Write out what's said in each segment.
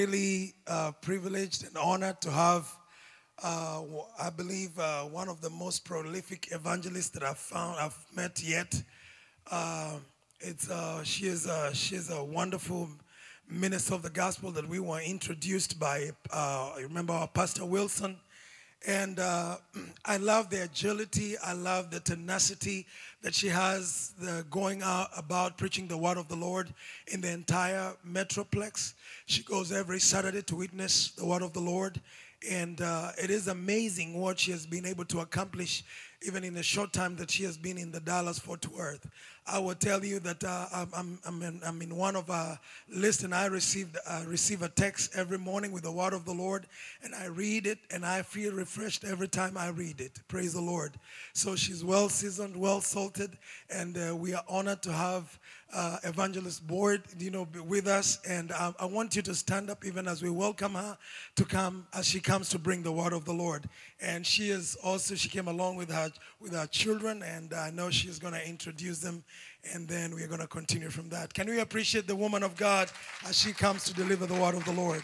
Really privileged and honored to have, I believe, one of the most prolific evangelists that I've met yet. Uh, she is a wonderful minister of the gospel that we were introduced by. I remember our Pastor Wilson. And I love the agility. I love the tenacity that she has, the going out about preaching the word of the Lord in the entire Metroplex. She goes every Saturday to witness the word of the Lord. And it is amazing what she has been able to accomplish even in the short time that she has been in the Dallas-Fort Worth. I will tell you that I'm in one of our lists, and I receive a text every morning with the word of the Lord, and I read it, and I feel refreshed every time I read it. Praise the Lord. So she's well seasoned, well salted, and we are honored to have Evangelist Board, with us. And I want you to stand up even as we welcome her to come, as she comes to bring the word of the Lord. And she came along with her children, and I know she's going to introduce them, and then we're going to continue from that. Can we appreciate the woman of God as she comes to deliver the word of the Lord?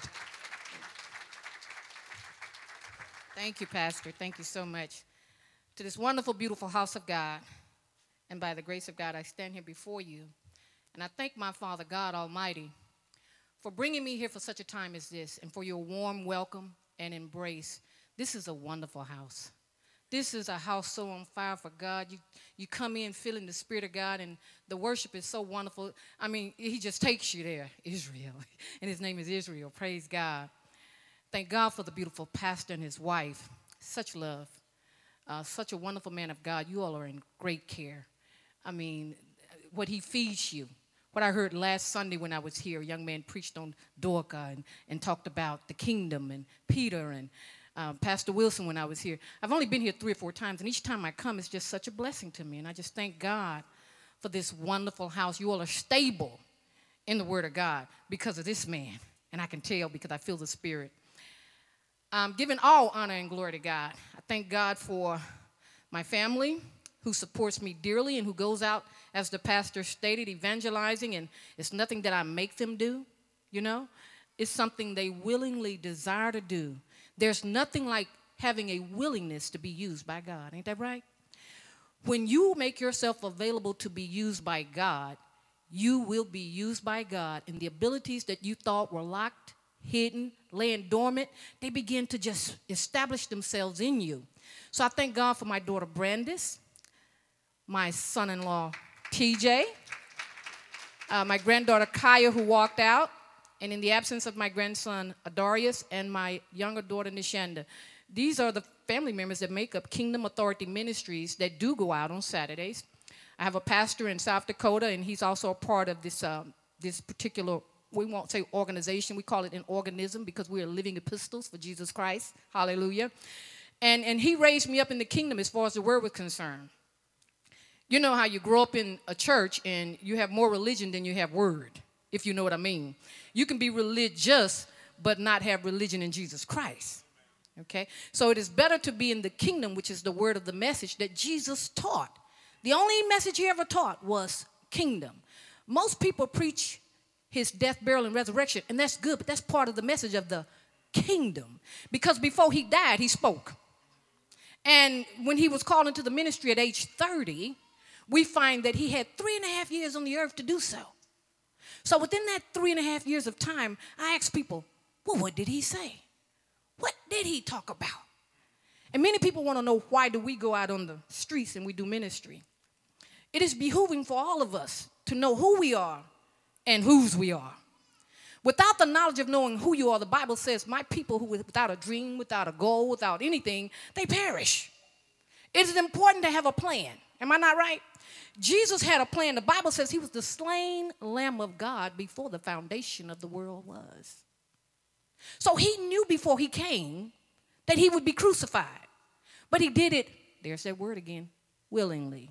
Thank you, Pastor. Thank you so much. To this wonderful, beautiful house of God, and by the grace of God, I stand here before you. And I thank my Father, God Almighty, for bringing me here for such a time as this, and for your warm welcome and embrace. This is a wonderful house. This is a house so on fire for God. You come in feeling the Spirit of God, and the worship is so wonderful. I mean, he just takes you there, Israel. And his name is Israel. Praise God. Thank God for the beautiful pastor and his wife. Such love. Such a wonderful man of God. You all are in great care. I mean, what he feeds you. What I heard last Sunday when I was here, a young man preached on Dorcas and talked about the kingdom, and Peter and Pastor Wilson when I was here. I've only been here 3 or 4 times, and each time I come, it's just such a blessing to me. And I just thank God for this wonderful house. You all are stable in the Word of God because of this man. And I can tell because I feel the Spirit. I'm giving all honor and glory to God. I thank God for my family, who supports me dearly and who goes out, as the pastor stated, evangelizing, and it's nothing that I make them do, It's something they willingly desire to do. There's nothing like having a willingness to be used by God. Ain't that right? When you make yourself available to be used by God, you will be used by God, and the abilities that you thought were locked, hidden, laying dormant, they begin to just establish themselves in you. So I thank God for my daughter, Brandis, my son-in-law, TJ, my granddaughter, Kaya, who walked out, and in the absence of my grandson, Adarius, and my younger daughter, Nishanda. These are the family members that make up Kingdom Authority Ministries that do go out on Saturdays. I have a pastor in South Dakota, and he's also a part of this particular, we won't say organization, we call it an organism because we are living epistles for Jesus Christ. Hallelujah. And he raised me up in the kingdom as far as the word was concerned. You know how you grow up in a church and you have more religion than you have word, if you know what I mean. You can be religious but not have religion in Jesus Christ. Okay? So it is better to be in the kingdom, which is the word of the message that Jesus taught. The only message he ever taught was kingdom. Most people preach his death, burial, and resurrection, and that's good, but that's part of the message of the kingdom. Because before he died, he spoke. And when he was called into the ministry at age 30, we find that he had 3.5 years on the earth to do so. So within that 3.5 years of time, I asked people, well, what did he say? What did he talk about? And many people want to know, why do we go out on the streets and we do ministry? It is behooving for all of us to know who we are and whose we are. Without the knowledge of knowing who you are, the Bible says, my people who without a dream, without a goal, without anything, they perish. It is important to have a plan. Am I not right? Jesus had a plan. The Bible says he was the slain Lamb of God before the foundation of the world was. So he knew before he came that he would be crucified. But he did it, there's that word again, willingly.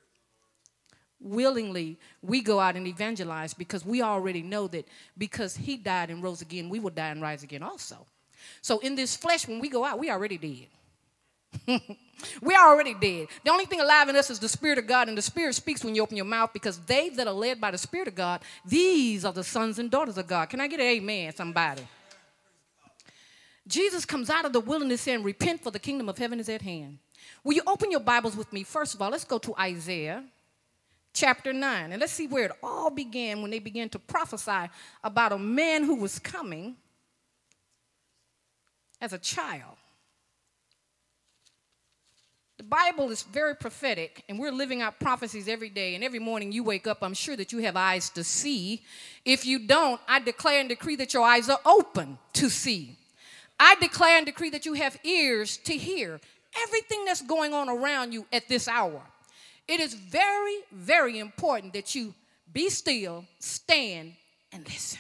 Willingly, we go out and evangelize because we already know that because he died and rose again, we will die and rise again also. So in this flesh, when we go out, we already dead. We're already dead. The only thing alive in us is the Spirit of God, and the Spirit speaks when you open your mouth, because they that are led by the Spirit of God, these are the sons and daughters of God. Can I get an amen, somebody? Jesus comes out of the wilderness saying, repent, for the kingdom of heaven is at hand. Will you open your Bibles with me? First of all, let's go to Isaiah chapter 9. And let's see where it all began when they began to prophesy about a man who was coming as a child. The Bible is very prophetic, and we're living out prophecies every day. And every morning you wake up, I'm sure that you have eyes to see. If you don't, I declare and decree that your eyes are open to see. I declare and decree that you have ears to hear everything that's going on around you at this hour. It is very, very important that you be still, stand, and listen.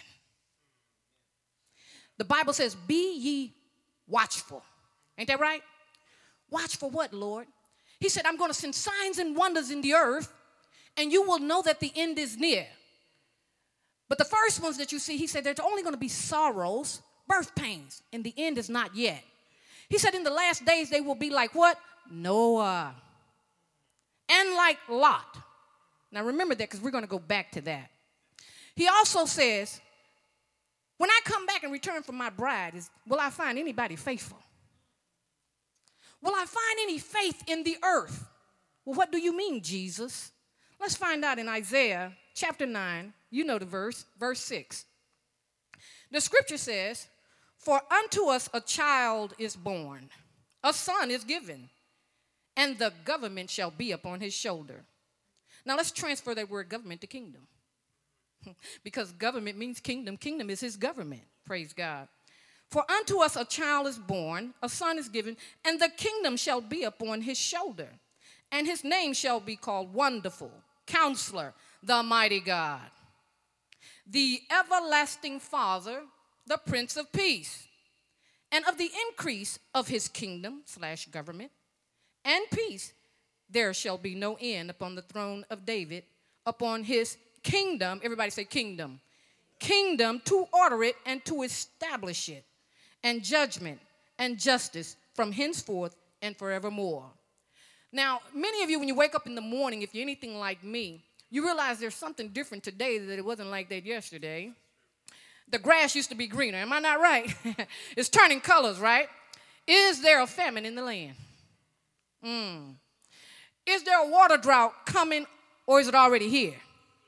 The Bible says, be ye watchful. Ain't that right? Watch for what, Lord? He said, I'm going to send signs and wonders in the earth, and you will know that the end is near. But the first ones that you see, he said, there's only going to be sorrows, birth pains, and the end is not yet. He said in the last days they will be like what? Noah. And like Lot. Now remember that, because we're going to go back to that. He also says, when I come back and return from my bride, will I find anybody faithful? Will I find any faith in the earth? Well, what do you mean, Jesus? Let's find out in Isaiah chapter 9. You know the verse 6. The scripture says, for unto us a child is born, a son is given, and the government shall be upon his shoulder. Now let's transfer that word government to kingdom. Because government means kingdom. Kingdom is his government. Praise God. For unto us a child is born, a son is given, and the kingdom shall be upon his shoulder. And his name shall be called Wonderful, Counselor, the Mighty God, the Everlasting Father, the Prince of Peace. And of the increase of his kingdom / government and peace, there shall be no end upon the throne of David, upon his kingdom. Everybody say kingdom. Kingdom, to order it and to establish it, and judgment and justice from henceforth and forevermore. Now, many of you, when you wake up in the morning, if you're anything like me, you realize there's something different today that it wasn't like that yesterday. The grass used to be greener. Am I not right? It's turning colors, right? Is there a famine in the land? Is there a water drought coming, or is it already here?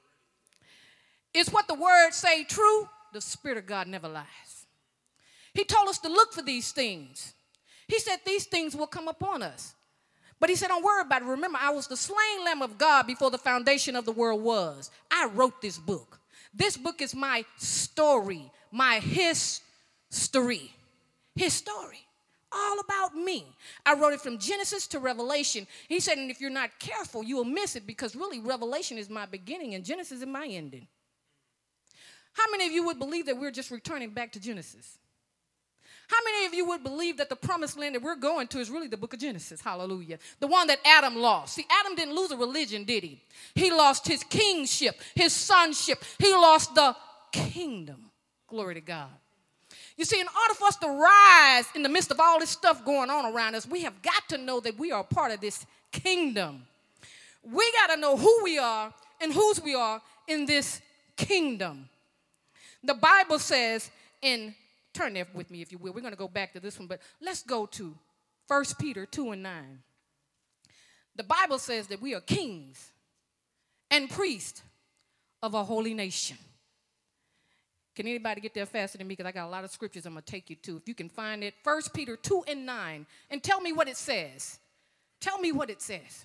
Is what the words say true? The Spirit of God never lies. He told us to look for these things. He said these things will come upon us. But he said, don't worry about it. Remember, I was the slain Lamb of God before the foundation of the world was. I wrote this book. This book is my story, my history. His story. All about me. I wrote it from Genesis to Revelation. He said, and if you're not careful, you will miss it, because really Revelation is my beginning and Genesis is my ending. How many of you would believe that we're just returning back to Genesis? How many of you would believe that the promised land that we're going to is really the book of Genesis? Hallelujah. The one that Adam lost. See, Adam didn't lose a religion, did he? He lost his kingship, his sonship. He lost the kingdom. Glory to God. You see, in order for us to rise in the midst of all this stuff going on around us, we have got to know that we are part of this kingdom. We got to know who we are and whose we are in this kingdom. The Bible says turn there with me if you will. We're going to go back to this one, but let's go to 1 Peter 2:9. The Bible says that we are kings and priests of a holy nation. Can anybody get there faster than me? Because I got a lot of scriptures I'm going to take you to. If you can find it, 1 Peter 2:9. And tell me what it says. Tell me what it says.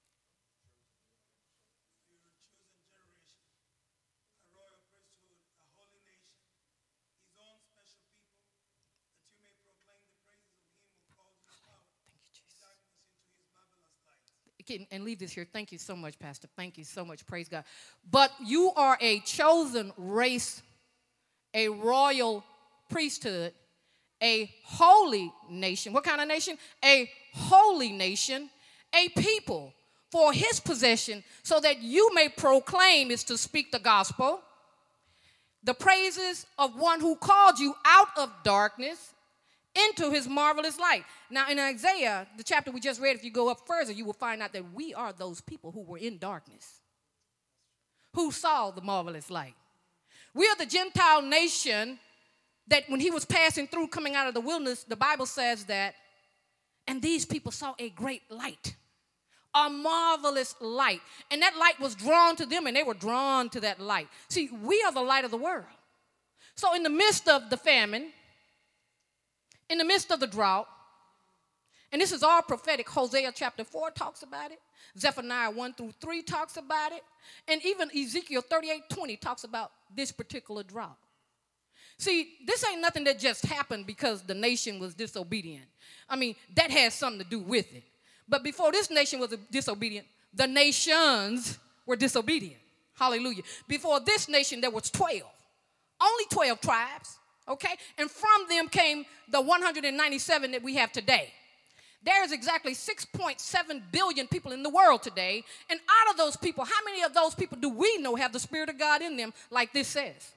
And leave this here. Thank you so much, Pastor. Thank you so much. Praise God. But you are a chosen race, a royal priesthood, a holy nation. What kind of nation? A holy nation, a people for his possession, so that you may proclaim, is to speak the gospel, the praises of one who called you out of darkness into his marvelous light. Now, in Isaiah, the chapter we just read, if you go up further, you will find out that we are those people who were in darkness, who saw the marvelous light. We are the Gentile nation that when he was passing through, coming out of the wilderness, the Bible says that, and these people saw a great light, a marvelous light. And that light was drawn to them, and they were drawn to that light. See, we are the light of the world. So in the midst of the famine, in the midst of the drought, and this is all prophetic. Hosea chapter 4 talks about it. Zephaniah 1-3 talks about it. And even Ezekiel 38:20 talks about this particular drought. See, this ain't nothing that just happened because the nation was disobedient. I mean, that has something to do with it. But before this nation was disobedient, the nations were disobedient. Hallelujah. Before this nation, there was 12. Only 12 tribes, okay? And from them came the 197 that we have today. There's exactly 6.7 billion people in the world today. And out of those people, how many of those people do we know have the Spirit of God in them, like this says?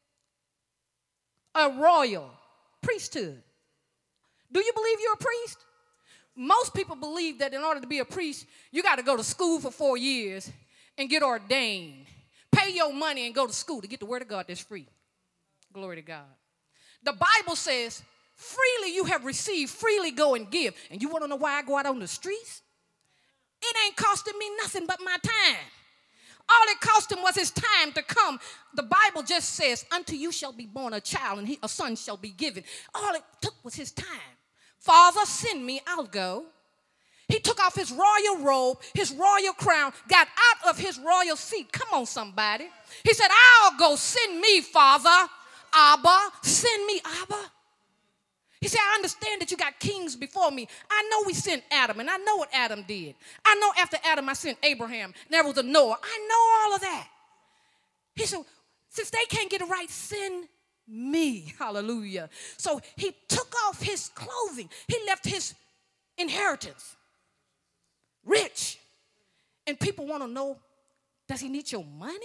A royal priesthood. Do you believe you're a priest? Most people believe that in order to be a priest, you got to go to school for 4 years and get ordained. Pay your money and go to school to get the word of God that's free. Glory to God. The Bible says, freely you have received, freely go and give. And you want to know why I go out on the streets? It ain't costing me nothing but my time. All it cost him was his time to come. The Bible just says, unto you shall be born a child, and a son shall be given. All it took was his time. Father, send me, I'll go. He took off his royal robe, his royal crown, got out of his royal seat. Come on, somebody. He said, I'll go. Send me, Father. Abba, send me, Abba. He said, I understand that you got kings before me. I know we sent Adam, and I know what Adam did. I know after Adam, I sent Abraham. There was a Noah. I know all of that. He said, since they can't get it right, send me. Hallelujah. So he took off his clothing. He left his inheritance rich. And people want to know, does he need your money?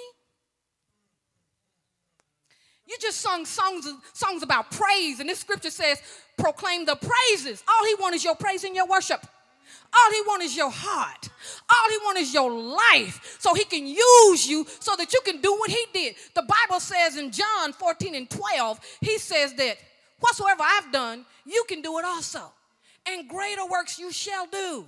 You just sung songs about praise, and this scripture says, proclaim the praises. All he wants is your praise and your worship. All he wants is your heart. All he wants is your life, so he can use you so that you can do what he did. The Bible says in John 14:12, he says that whatsoever I've done, you can do it also. And greater works you shall do.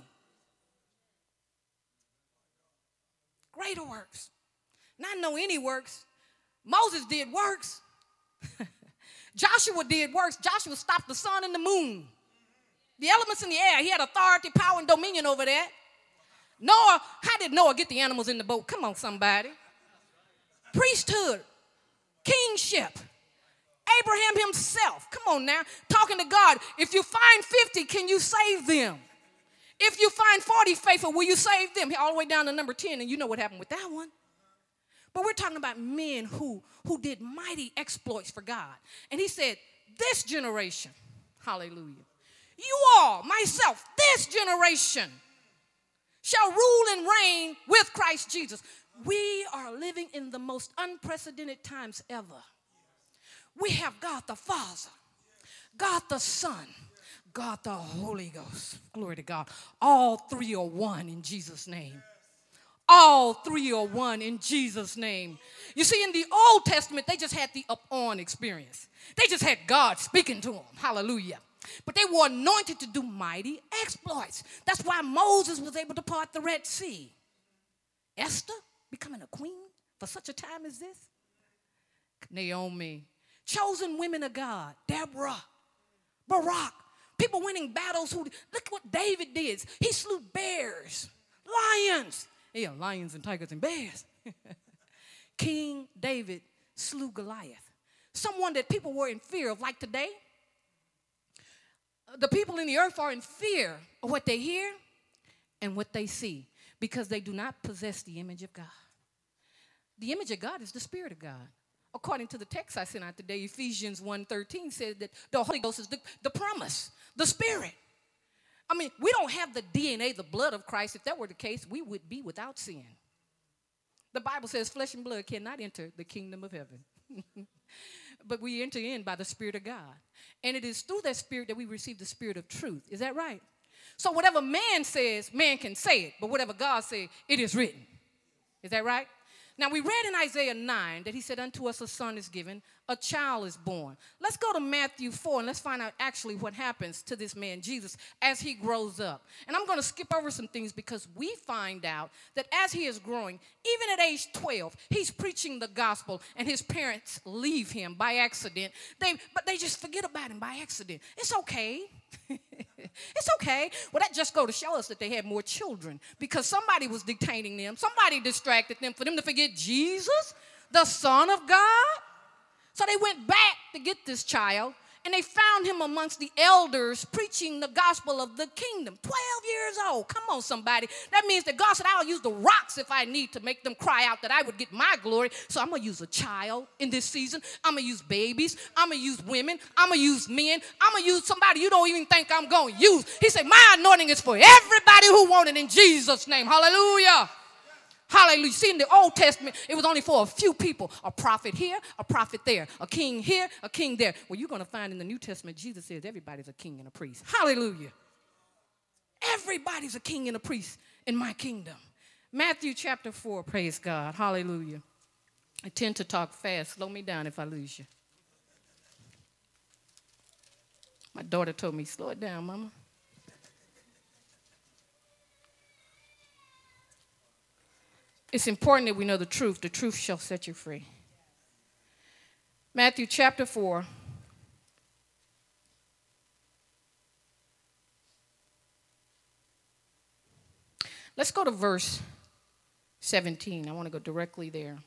Greater works. Not know any works. Moses did works. Joshua did works. Joshua stopped the sun and the moon, the elements in the air. He had authority, power, and dominion over that. Noah, how did Noah get the animals in the boat? Come on, somebody. Priesthood, kingship. Abraham himself, come on now, talking to God. If you find 50, can you save them? If you find 40 faithful, will you save them? All the way down to number 10, and you know what happened with that one. But we're talking about men who did mighty exploits for God. And he said, this generation, hallelujah, you all, myself, this generation shall rule and reign with Christ Jesus. We are living in the most unprecedented times ever. We have God the Father, God the Son, God the Holy Ghost. Glory to God. All three are one in Jesus' name. All three are one in Jesus' name. You see, in the Old Testament, they just had the up-on experience. They just had God speaking to them. Hallelujah. But they were anointed to do mighty exploits. That's why Moses was able to part the Red Sea. Esther becoming a queen for such a time as this. Naomi. Chosen women of God. Deborah. Barak. People winning battles. Look what David did. He slew bears, lions. Yeah, lions and tigers and bears. King David slew Goliath. Someone that people were in fear of, like today. The people in the earth are in fear of what they hear and what they see because they do not possess the image of God. The image of God is the Spirit of God. According to the text I sent out today, Ephesians 1:13 said that the Holy Ghost is the promise, the Spirit. I mean, we don't have the DNA, the blood of Christ. If that were the case, we would be without sin. The Bible says flesh and blood cannot enter the kingdom of heaven. But we enter in by the Spirit of God. And it is through that Spirit that we receive the Spirit of truth. Is that right? So whatever man says, man can say it. But whatever God says, it is written. Is that right? Now, we read in Isaiah 9 that he said, unto us a son is given, a child is born. Let's go to Matthew 4 and let's find out actually what happens to this man, Jesus, as he grows up. And I'm going to skip over some things because we find out that as he is growing, even at age 12, he's preaching the gospel and his parents leave him by accident. But they just forget about him by accident. It's okay. It's okay. Well, that just go to show us that they had more children because somebody was detaining them. Somebody distracted them for them to forget Jesus, the Son of God. So they went back to get this child, and they found him amongst the elders preaching the gospel of the kingdom. 12 years old. Come on, somebody. That means that God said, I'll use the rocks if I need to make them cry out that I would get my glory. So I'm going to use a child in this season. I'm going to use babies. I'm going to use women. I'm going to use men. I'm going to use somebody you don't even think I'm going to use. He said, my anointing is for everybody who want it in Jesus' name. Hallelujah. Hallelujah. See, in the Old Testament, it was only for a few people. A prophet here, a prophet there. A king here, a king there. Well, you're going to find in the New Testament, Jesus says everybody's a king and a priest. Hallelujah. Everybody's a king and a priest in my kingdom. Matthew chapter 4, praise God. Hallelujah. I tend to talk fast. Slow me down if I lose you. My daughter told me, slow it down, mama. It's important that we know the truth. The truth shall set you free. Matthew chapter 4. Let's go to verse 17. I want to go directly there.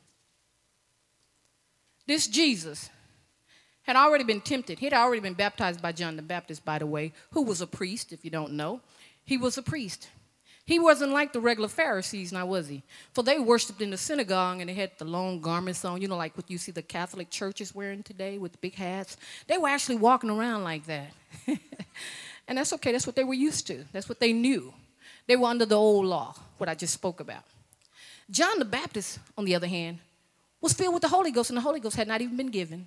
This Jesus had already been tempted. He had already been baptized by John the Baptist, by the way, who was a priest, if you don't know. He was a priest. He wasn't like the regular Pharisees, now was he? For they worshiped in the synagogue and they had the long garments on, you know, like what you see the Catholic churches wearing today with the big hats. They were actually walking around like that. And that's okay. That's what they were used to. That's what they knew. They were under the old law, what I just spoke about. John the Baptist, on the other hand, was filled with the Holy Ghost, and the Holy Ghost had not even been given.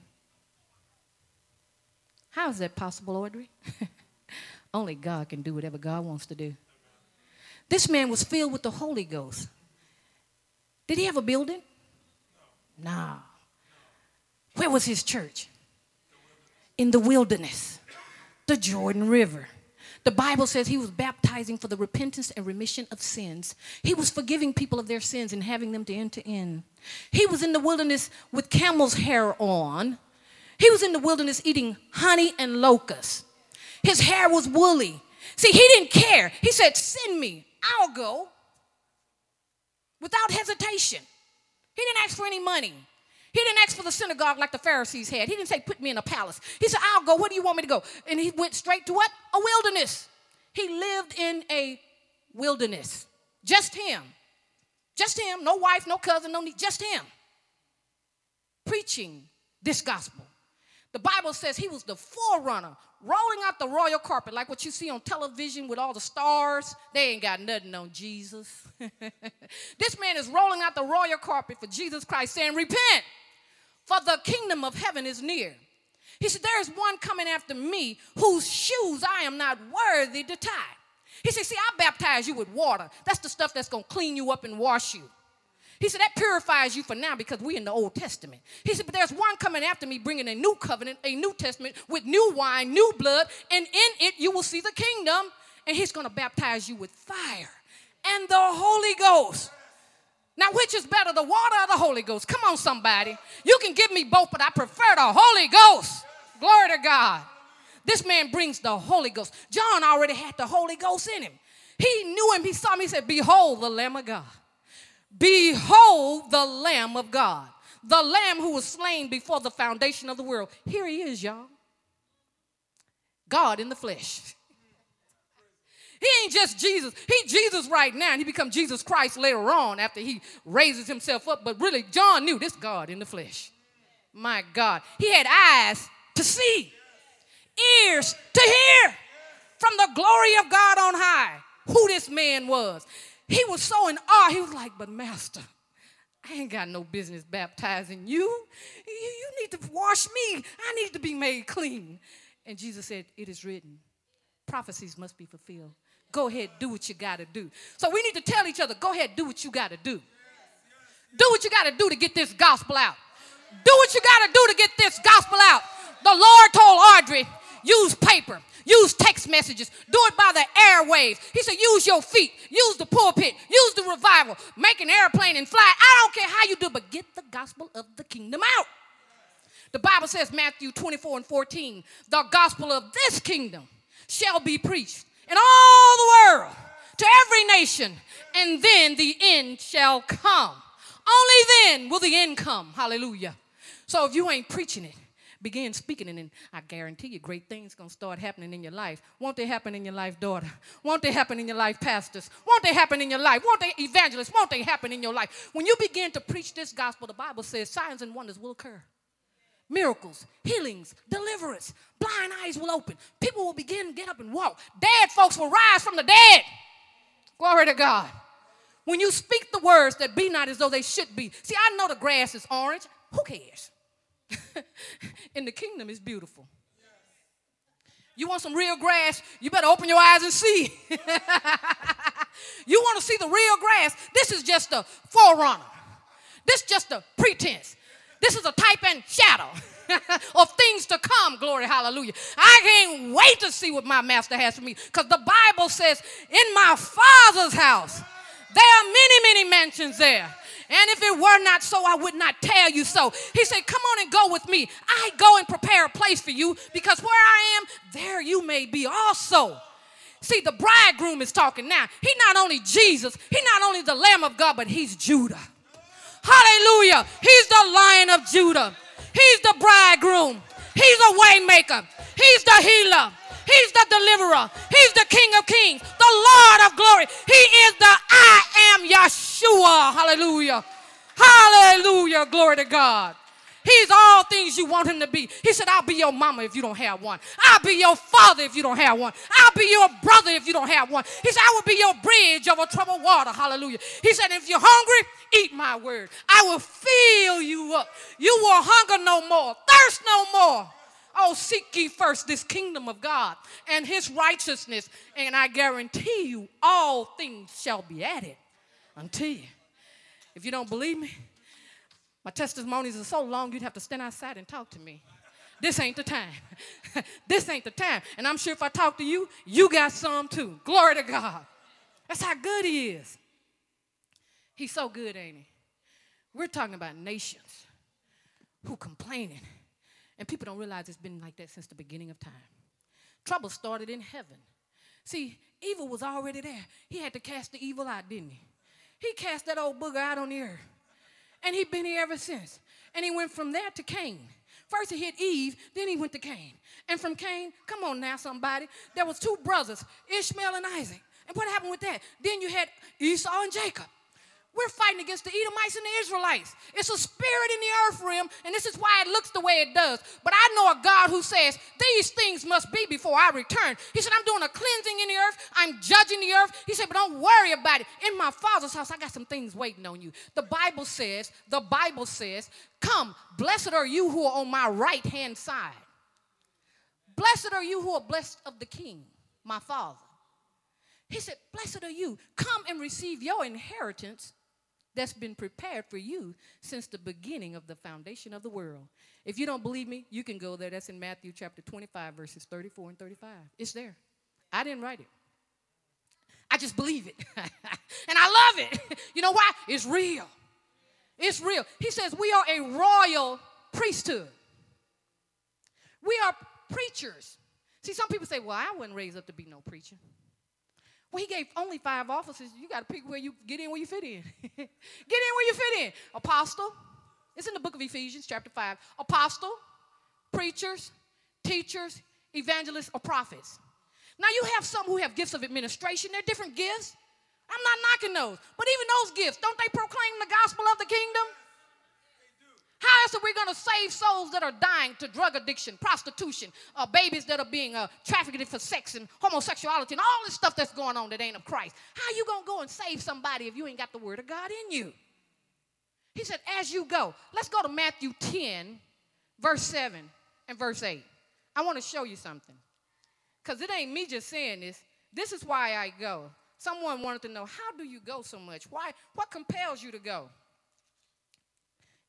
How is that possible, Audrey? Only God can do whatever God wants to do. This man was filled with the Holy Ghost. Did he have a building? No. Where was his church? In the wilderness, the Jordan River. The Bible says he was baptizing for the repentance and remission of sins. He was forgiving people of their sins and having them to enter in. He was in the wilderness with camel's hair on. He was in the wilderness eating honey and locusts. His hair was woolly. See, he didn't care. He said, send me. I'll go. Without hesitation. He didn't ask for any money. He didn't ask for the synagogue like the Pharisees had. He didn't say, put me in a palace. He said, I'll go. Where do you want me to go? And he went straight to what? A wilderness. He lived in a wilderness. Just him. Just him. No wife, no cousin, no need. Just him. Preaching this gospel. The Bible says he was the forerunner, rolling out the royal carpet like what you see on television with all the stars. They ain't got nothing on Jesus. This man is rolling out the royal carpet for Jesus Christ, saying, repent, for the kingdom of heaven is near. He said, there is one coming after me whose shoes I am not worthy to tie. He said, see, I baptize you with water. That's the stuff that's going to clean you up and wash you. He said, that purifies you for now because we're in the Old Testament. He said, but there's one coming after me bringing a new covenant, a New Testament with new wine, new blood, and in it you will see the kingdom, and he's going to baptize you with fire and the Holy Ghost. Now, which is better, the water or the Holy Ghost? Come on, somebody. You can give me both, but I prefer the Holy Ghost. Glory to God. This man brings the Holy Ghost. John already had the Holy Ghost in him. He knew him. He saw him. He said, behold the Lamb of God. Behold the Lamb of God, the Lamb who was slain before the foundation of the world. Here he is, y'all. God in the flesh. He ain't just Jesus. He's Jesus right now, and he becomes Jesus Christ later on after he raises himself up. But really, John knew this God in the flesh. My God. He had eyes to see, ears to hear from the glory of God on high who this man was. He was so in awe. He was like, but master, I ain't got no business baptizing you. You need to wash me. I need to be made clean. And Jesus said, it is written. Prophecies must be fulfilled. Go ahead, do what you got to do. So we need to tell each other, go ahead, do what you got to do. Do what you got to do to get this gospel out. Do what you got to do to get this gospel out. The Lord told Audrey, use paper, use text messages, do it by the airwaves. He said, use your feet, use the pulpit, use the revival, make an airplane and fly. I don't care how you do, but get the gospel of the kingdom out. The Bible says, Matthew 24:14, the gospel of this kingdom shall be preached in all the world to every nation, and then the end shall come. Only then will the end come. Hallelujah. So if you ain't preaching it, begin speaking it, and I guarantee you great things going to start happening in your life. Won't they happen in your life, daughter? Won't they happen in your life, pastors? Won't they happen in your life? Won't they, evangelists? Won't they happen in your life? When you begin to preach this gospel, the Bible says signs and wonders will occur. Miracles, healings, deliverance, blind eyes will open. People will begin to get up and walk. Dead folks will rise from the dead. Glory to God. When you speak the words that be not as though they should be. See, I know the grass is orange. Who cares? In the kingdom, it's beautiful. You want some real grass? You better open your eyes and see. You want to see the real grass? This is just a forerunner. This is just a pretense. This is a type and shadow of things to come. Glory, hallelujah. I can't wait to see what my master has for me, because the Bible says, in my Father's house, there are many, many mansions there. And if it were not so, I would not tell you so. He said, come on and go with me. I go and prepare a place for you, because where I am, there you may be also. See, the bridegroom is talking now. He's not only Jesus, he's not only the Lamb of God, but he's Judah. Hallelujah. He's the Lion of Judah. He's the bridegroom. He's a way maker. He's the healer. He's the deliverer. He's the King of kings, the Lord of glory. He is the I am Yeshua. Hallelujah. Hallelujah. Glory to God. He's all things you want him to be. He said, I'll be your mama if you don't have one. I'll be your father if you don't have one. I'll be your brother if you don't have one. He said, I will be your bridge over troubled water. Hallelujah. He said, if you're hungry, eat my word. I will fill you up. You will hunger no more, thirst no more. Oh, seek ye first this kingdom of God and his righteousness, and I guarantee you all things shall be added unto you. If you don't believe me, my testimonies are so long you'd have to stand outside and talk to me. This ain't the time. This ain't the time. And I'm sure if I talk to you, you got some too. Glory to God. That's how good he is. He's so good, ain't he? We're talking about nations who complaining. And people don't realize it's been like that since the beginning of time. Trouble started in heaven. See, evil was already there. He had to cast the evil out, didn't he? He cast that old booger out on the earth. And he's been here ever since. And he went from there to Cain. First he hit Eve, then he went to Cain. And from Cain, come on now, somebody, there was two brothers, Ishmael and Isaac. And what happened with that? Then you had Esau and Jacob. We're fighting against the Edomites and the Israelites. It's a spirit in the earth realm, and this is why it looks the way it does. But I know a God who says, these things must be before I return. He said, I'm doing a cleansing in the earth. I'm judging the earth. He said, but don't worry about it. In my Father's house, I got some things waiting on you. The Bible says, come, blessed are you who are on my right-hand side. Blessed are you who are blessed of the King, my Father. He said, blessed are you. Come and receive your inheritance that's been prepared for you since the beginning of the foundation of the world. If you don't believe me, you can go there. That's in Matthew chapter 25, verses 34 and 35. It's there. I didn't write it. I just believe it. And I love it. You know why? It's real. It's real. He says we are a royal priesthood. We are preachers. See, some people say, well, I wasn't raised up to be no preacher. Well, he gave only 5 offices. You got to pick where you get in, where you fit in. Get in where you fit in. Apostle. It's in the book of Ephesians, chapter 5. Apostle, preachers, teachers, evangelists, or prophets. Now, you have some who have gifts of administration. They're different gifts. I'm not knocking those. But even those gifts, don't they proclaim the gospel of the kingdom? How else are we going to save souls that are dying to drug addiction, prostitution, babies that are being trafficked for sex and homosexuality and all this stuff that's going on that ain't of Christ? How are you going to go and save somebody if you ain't got the word of God in you? He said, as you go. Let's go to Matthew 10, verse 7 and verse 8. I want to show you something. Because it ain't me just saying this. This is why I go. Someone wanted to know, how do you go so much? Why? What compels you to go?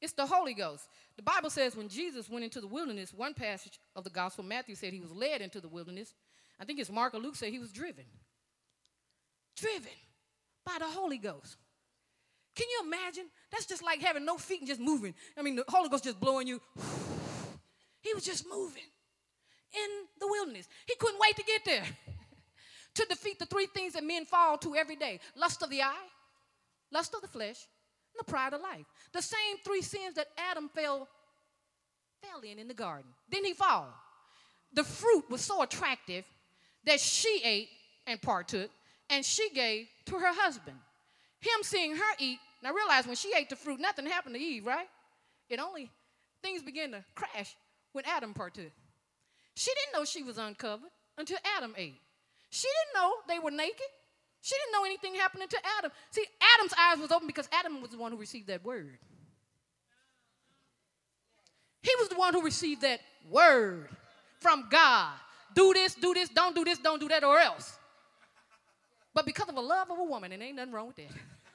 It's the Holy Ghost. The Bible says when Jesus went into the wilderness, one passage of the gospel, Matthew said he was led into the wilderness. I think it's Mark or Luke said he was driven. Driven by the Holy Ghost. Can you imagine? That's just like having no feet and just moving. I mean, the Holy Ghost just blowing you. He was just moving in the wilderness. He couldn't wait to get there. To defeat the three things that men fall to every day: lust of the eye, lust of the flesh, and the pride of life. The same three sins that Adam fell in the garden. Didn't he fall? The fruit was so attractive that she ate and partook, and she gave to her husband. Him seeing her eat, now realize when she ate the fruit, nothing happened to Eve, right? Things began to crash when Adam partook. She didn't know she was uncovered until Adam ate. She didn't know they were naked. She didn't know anything happening to Adam. See, Adam's eyes was open because Adam was the one who received that word. He was the one who received that word from God. Do this, don't do this, don't do that, or else. But because of the love of a woman, and ain't nothing wrong with that.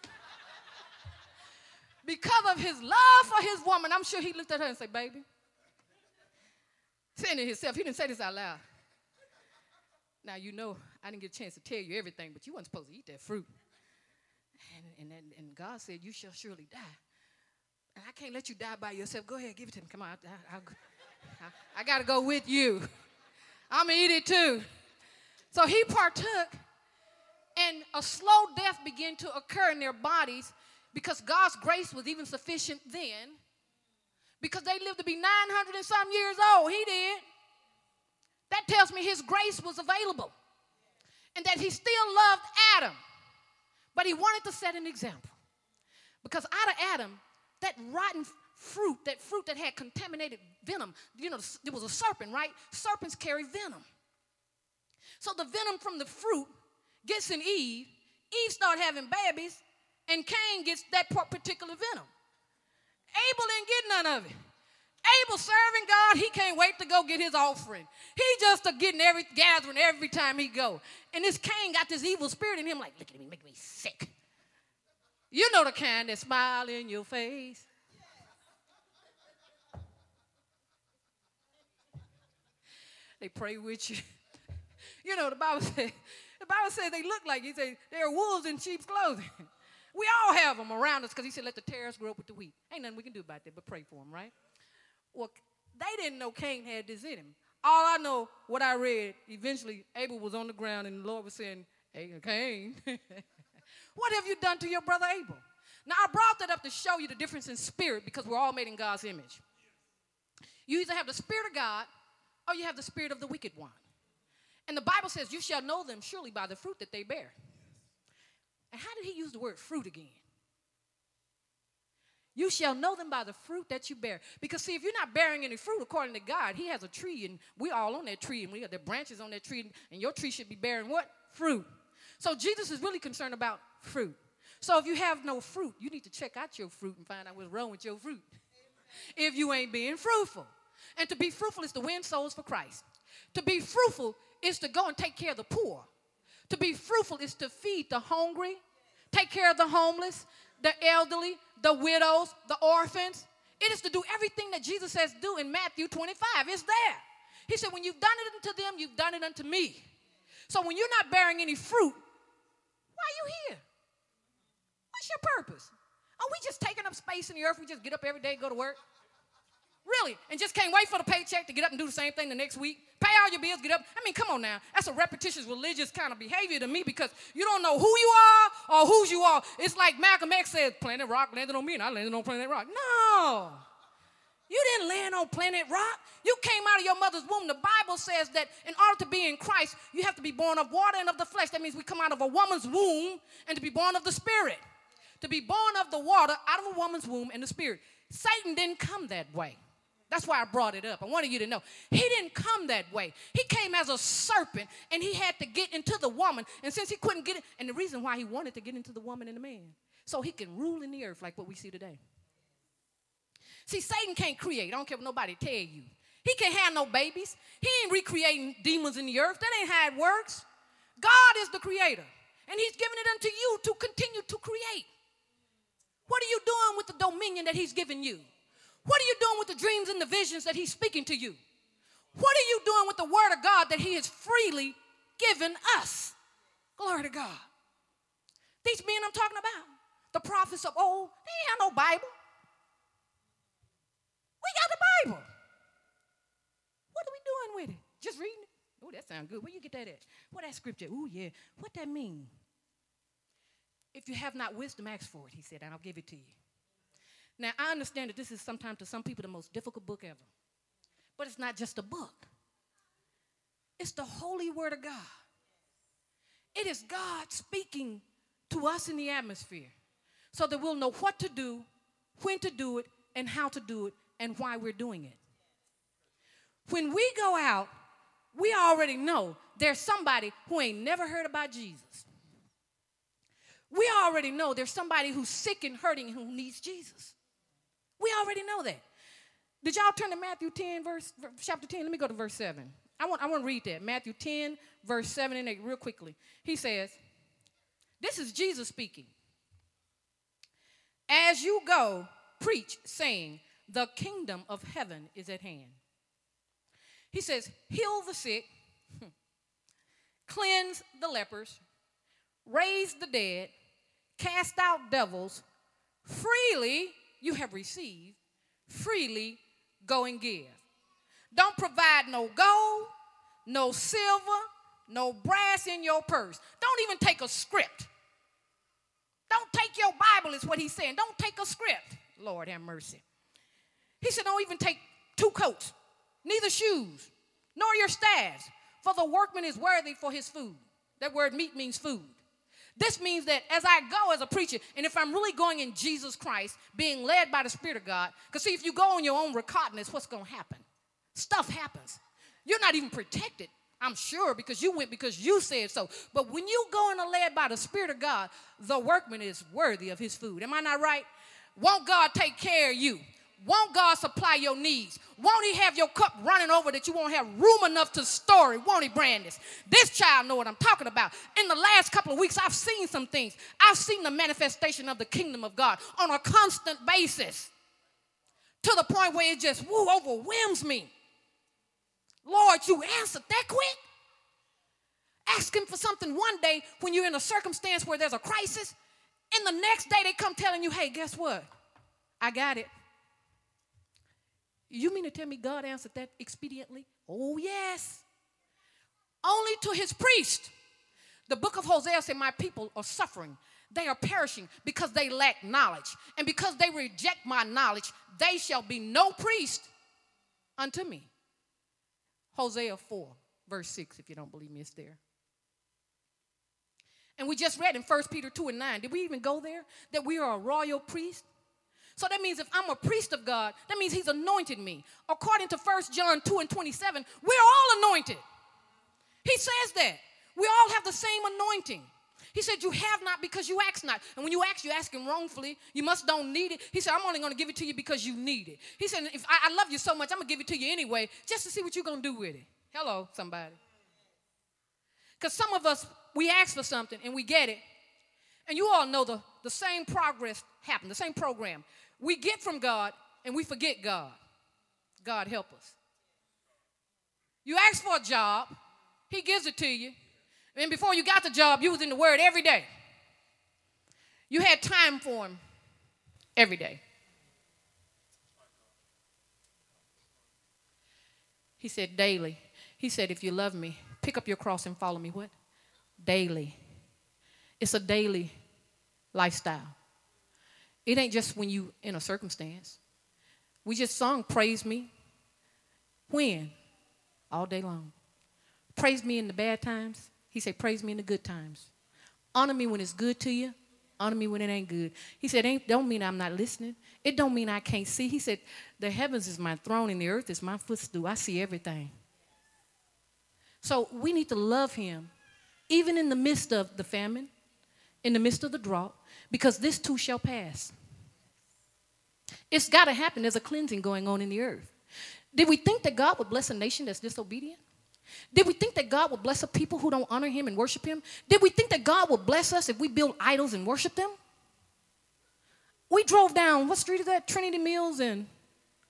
Because of his love for his woman, I'm sure he looked at her and said, baby. Saying to himself, he didn't say this out loud. Now, you know, I didn't get a chance to tell you everything, but you weren't supposed to eat that fruit. And God said, you shall surely die. And I can't let you die by yourself. Go ahead, give it to me. Come on, I got to go with you. I'm going to eat it too. So he partook, and a slow death began to occur in their bodies because God's grace was even sufficient then, because they lived to be 900 and some years old. He did. That tells me his grace was available and that he still loved Adam, but he wanted to set an example. Because out of Adam, that rotten fruit that had contaminated venom, you know, there was a serpent, right? Serpents carry venom. So the venom from the fruit gets in Eve. Eve started having babies, and Cain gets that particular venom. Abel didn't get none of it. Abel serving God, he can't wait to go get his offering. He just gathering every time he go. And this Cain got this evil spirit in him, like, look at me, make me sick. You know the kind that smile in your face. They pray with you. You know, the Bible says they look like, he said, they're wolves in sheep's clothing. We all have them around us because he said, let the tares grow up with the wheat. Ain't nothing we can do about that but pray for them, right? Well, they didn't know Cain had this in him. All I know, what I read, eventually Abel was on the ground and the Lord was saying, hey, Cain, what have you done to your brother Abel? Now, I brought that up to show you the difference in spirit because we're all made in God's image. You either have the spirit of God or you have the spirit of the wicked one. And the Bible says, you shall know them surely by the fruit that they bear. And how did he use the word fruit again? You shall know them by the fruit that you bear. Because, see, if you're not bearing any fruit according to God, he has a tree, and we're all on that tree, and we got the branches on that tree, and your tree should be bearing what? Fruit. So Jesus is really concerned about fruit. So if you have no fruit, you need to check out your fruit and find out what's wrong with your fruit. If you ain't being fruitful. And to be fruitful is to win souls for Christ. To be fruitful is to go and take care of the poor. To be fruitful is to feed the hungry, take care of the homeless, the elderly, the widows, the orphans. It is to do everything that Jesus says do in Matthew 25. It's there. He said, when you've done it unto them, you've done it unto me. So when you're not bearing any fruit, why are you here? What's your purpose? Are we just taking up space in the earth? We just get up every day and go to work? Really? And just can't wait for the paycheck to get up and do the same thing the next week? Pay all your bills, get up. I mean, come on now. That's a repetitious religious kind of behavior to me because you don't know who you are or whose you are. It's like Malcolm X said, Planet Rock landed on me and I landed on Planet Rock. No. You didn't land on Planet Rock. You came out of your mother's womb. The Bible says that in order to be in Christ, you have to be born of water and of the flesh. That means we come out of a woman's womb and to be born of the Spirit. To be born of the water out of a woman's womb and the Spirit. Satan didn't come that way. That's why I brought it up. I wanted you to know. He didn't come that way. He came as a serpent, and he had to get into the woman. And since he couldn't get it, and the reason why he wanted to get into the woman and the man, so he can rule in the earth like what we see today. See, Satan can't create. I don't care what nobody tell you. He can't have no babies. He ain't recreating demons in the earth. That ain't how it works. God is the creator, and he's given it unto you to continue to create. What are you doing with the dominion that he's given you? What are you doing with the dreams and the visions that he's speaking to you? What are you doing with the word of God that he has freely given us? Glory to God. These men I'm talking about, the prophets of old, they ain't have no Bible. We got the Bible. What are we doing with it? Just reading it? Oh, that sounds good. Where you get that at? What that scripture? Oh, yeah. What that mean? If you have not wisdom, ask for it, he said, and I'll give it to you. Now, I understand that this is sometimes to some people the most difficult book ever. But it's not just a book. It's the holy word of God. It is God speaking to us in the atmosphere so that we'll know what to do, when to do it, and how to do it, and why we're doing it. When we go out, we already know there's somebody who ain't never heard about Jesus. We already know there's somebody who's sick and hurting who needs Jesus. We already know that. Did y'all turn to Matthew 10, chapter 10? Let me go to verse 7. I want to read that. Matthew 10, verse 7 and 8, real quickly. He says, this is Jesus speaking. As you go, preach, saying, the kingdom of heaven is at hand. He says, heal the sick, cleanse the lepers, raise the dead, cast out devils. Freely you have received, freely go and give. Don't provide no gold, no silver, no brass in your purse. Don't even take a script. Don't take your Bible is what he's saying. Don't take a script. Lord have mercy. He said don't even take 2 coats, neither shoes, nor your staffs, for the workman is worthy for his food. That word meat means food. This means that as I go as a preacher, and if I'm really going in Jesus Christ, being led by the Spirit of God, because see, if you go on your own recognizance, what's going to happen? Stuff happens. You're not even protected, I'm sure, because you went because you said so. But when you go and are led by the Spirit of God, the workman is worthy of his food. Am I not right? Won't God take care of you? Won't God supply your needs? Won't he have your cup running over that you won't have room enough to store it? Won't he, Brandis? This child know what I'm talking about. In the last couple of weeks, I've seen some things. I've seen the manifestation of the kingdom of God on a constant basis to the point where it just overwhelms me. Lord, you answered that quick? Asking for something one day when you're in a circumstance where there's a crisis, and the next day they come telling you, hey, guess what? I got it. You mean to tell me God answered that expediently? Oh, yes. Only to his priest. The book of Hosea said, my people are suffering. They are perishing because they lack knowledge. And because they reject my knowledge, they shall be no priest unto me. Hosea 4, verse 6, if you don't believe me, it's there. And we just read in 1 Peter 2 and 9. Did we even go there? That we are a royal priest. So that means if I'm a priest of God, that means he's anointed me. According to 1 John 2 and 27, we're all anointed. He says that. We all have the same anointing. He said, you have not because you ask not. And when you ask him wrongfully. You must don't need it. He said, I'm only going to give it to you because you need it. He said, if I love you so much, I'm going to give it to you anyway, just to see what you're going to do with it. Hello, somebody. Because some of us, we ask for something and we get it. And you all know the same progress happened, the same program. We get from God and we forget God. God help us. You ask for a job, he gives it to you. And before you got the job, you was in the word every day. You had time for him every day. He said daily. He said, if you love me, pick up your cross and follow me. What? Daily. It's a daily lifestyle. It ain't just when you in a circumstance. We just sung praise me. When? All day long. Praise me in the bad times. He said praise me in the good times. Honor me when it's good to you. Honor me when it ain't good. He said don't mean I'm not listening. It don't mean I can't see. He said the heavens is my throne and the earth is my footstool. I see everything. So we need to love him even in the midst of the famine, in the midst of the drought, because this too shall pass. It's got to happen. There's a cleansing going on in the earth. Did we think that God would bless a nation that's disobedient? Did we think that God would bless a people who don't honor him and worship him? Did we think that God would bless us if we build idols and worship them? We drove down, what street is that? Trinity Mills and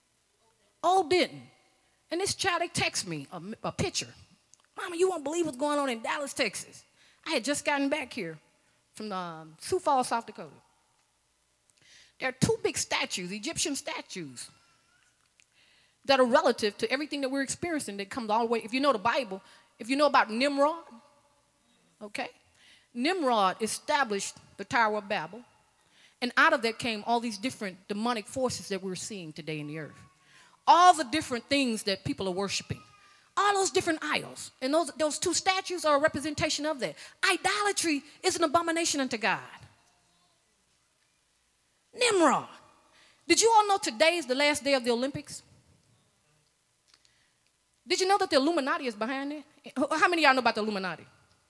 All didn't. And this child, they text me a picture. Mama, you won't believe what's going on in Dallas, Texas. I had just gotten back here from Sioux Falls, South Dakota. There are two big statues, Egyptian statues, that are relative to everything that we're experiencing that comes all the way. If you know the Bible, if you know about Nimrod, okay? Nimrod established the Tower of Babel, and out of that came all these different demonic forces that we're seeing today in the earth. All the different things that people are worshiping. All those different idols. And those two statues are a representation of that. Idolatry is an abomination unto God. Nimrod. Did you all know today is the last day of the Olympics? Did you know that the Illuminati is behind it? How many of y'all know about the Illuminati?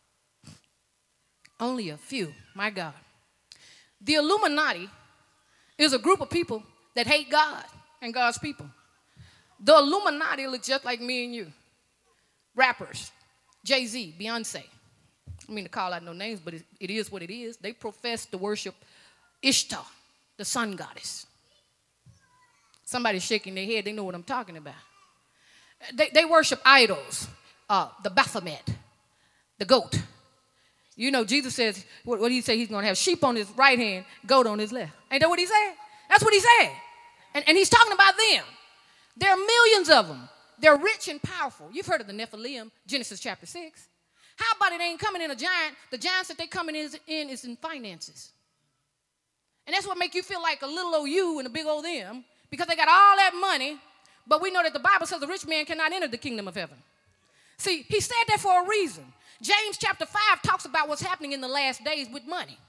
Only a few. My God. The Illuminati is a group of people that hate God and God's people. The Illuminati look just like me and you. Rappers, Jay-Z, Beyonce. I mean to call out no names, but it is what it is. They profess to worship Ishtar, the sun goddess. Somebody's shaking their head. They know what I'm talking about. They worship idols, the Baphomet, the goat. You know, Jesus says, what did he say? He's going to have sheep on his right hand, goat on his left. Ain't that what he said? That's what he said. And he's talking about them. There are millions of them. They're rich and powerful. You've heard of the Nephilim, Genesis chapter 6. How about it ain't coming in a giant? The giants that they coming in is in finances. And that's what make you feel like a little old you and a big old them, because they got all that money, but we know that the Bible says the rich man cannot enter the kingdom of heaven. See, he said that for a reason. James chapter 5 talks about what's happening in the last days with money.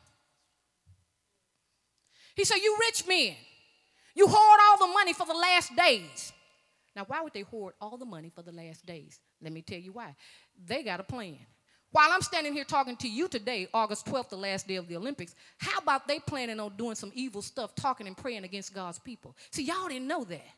He said, you rich men, you hoard all the money for the last days. Now, why would they hoard all the money for the last days? Let me tell you why. They got a plan. While I'm standing here talking to you today, August 12th, the last day of the Olympics, how about they planning on doing some evil stuff, talking and praying against God's people? See, y'all didn't know that.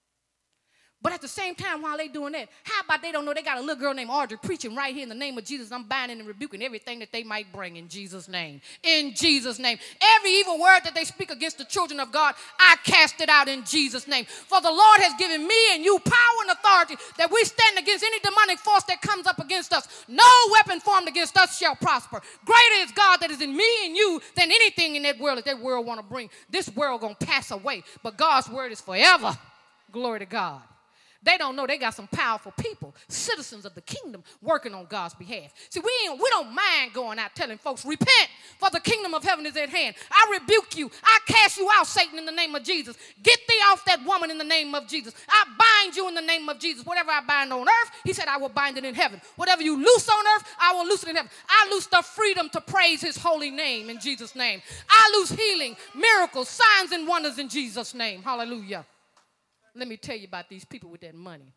But at the same time, while they doing that, how about they don't know they got a little girl named Audrey preaching right here in the name of Jesus. I'm binding and rebuking everything that they might bring in Jesus' name. In Jesus' name. Every evil word that they speak against the children of God, I cast it out in Jesus' name. For the Lord has given me and you power and authority that we stand against any demonic force that comes up against us. No weapon formed against us shall prosper. Greater is God that is in me and you than anything in that world want to bring. This world going to pass away, but God's word is forever. Glory to God. They don't know they got some powerful people, citizens of the kingdom, working on God's behalf. See, we don't mind going out telling folks, repent, for the kingdom of heaven is at hand. I rebuke you. I cast you out, Satan, in the name of Jesus. Get thee off that woman in the name of Jesus. I bind you in the name of Jesus. Whatever I bind on earth, he said, I will bind it in heaven. Whatever you loose on earth, I will loose it in heaven. I loose the freedom to praise his holy name in Jesus' name. I loose healing, miracles, signs, and wonders in Jesus' name. Hallelujah. Let me tell you about these people with that money.